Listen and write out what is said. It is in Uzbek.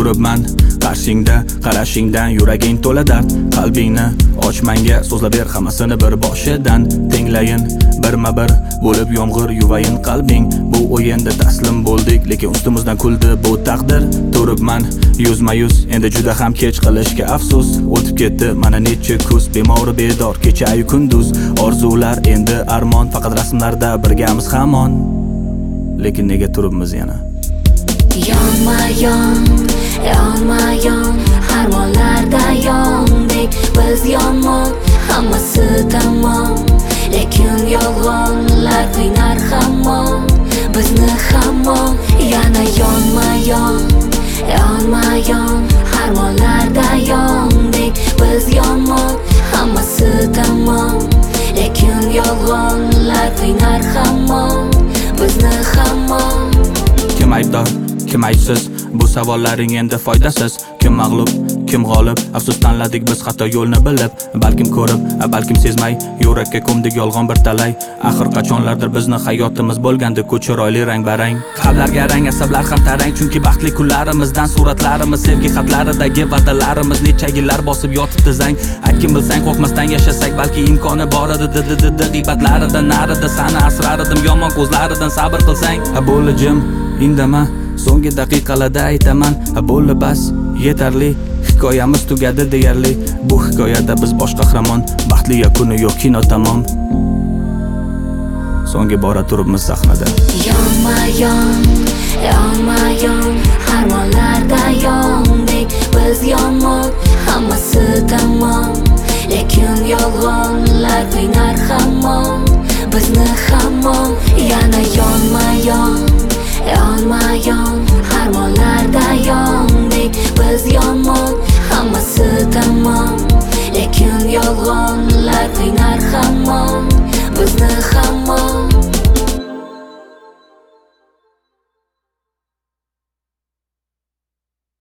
turibman qarshingda, qarashingdan yuraging to'la dard. Qalbingni och menga, so'zlab ber hammasini bir boshidan. Tinglayin birma-bir bo'lib yomg'ir yuvayin qalbing. Bu o'yinda taslim bo'ldik, lekin ustimizdan kuldi bu taqdir. Turibman yuzma-yuz, endi juda ham kech qilishga afsus. O'tib ketdi mana necha kuz, bemori bedor kecha-yu kunduz. Orzular endi armon, faqat rasmlarda birgamiz hamon. Lekin nega turibmiz yana? Yonma-yon, yonma-yon, harmonlarda yondik biz yomon, hammasi tamom. Lekin yolg'onlar qiynar hamon bizni hamon. Yana yonma-yon, yonma-yon, harmonlarda yondik biz yomon, hammasi tamom. Lekin yolg'onlar qiynar hamon bizni hamon. Kim aybdor, kim aybsiz? Bu savollaring endi foydasiz. Kim mag'lub, kim g'olib? Afsus tanladik biz xato yo'lni bilib. Balkim ko'rib, balkim sezmay yurakka ko'mdik yolg'on bir talay. Axir qachonlardir bizni hayotimiz bo'lgandi ku chiroyli rang-barang. Qalblarga rang, asablar ham tarang, chunki baxtli kunlarimizdan suratlarimiz, sevgi xatlaridagi va'dalarimiz necha yillar bosib yotibdi zang. Aytgin bilsang qo'rqmasdan yashasak, balki imkoni bor edi. G'iybatlaridan narida sani asrar edim, yomon ko'zlaridan sabr qilsang. Bo'ldi jim, indama, so'nggi daqiqalarda aytaman. Bo'ldi bas, yetarli, hikoyamiz tugadi deyarli. Bu hikoyada biz bosh qahramon, baxtli yakuni yo'q, kino tamom. So'nggi bora turibmiz sahnada. Yonma-yon, yonma-yon, harmonlarda yondik biz yomon, hammasi tamom. Lekin yolg'onlar qiynar hamon bizni hamon.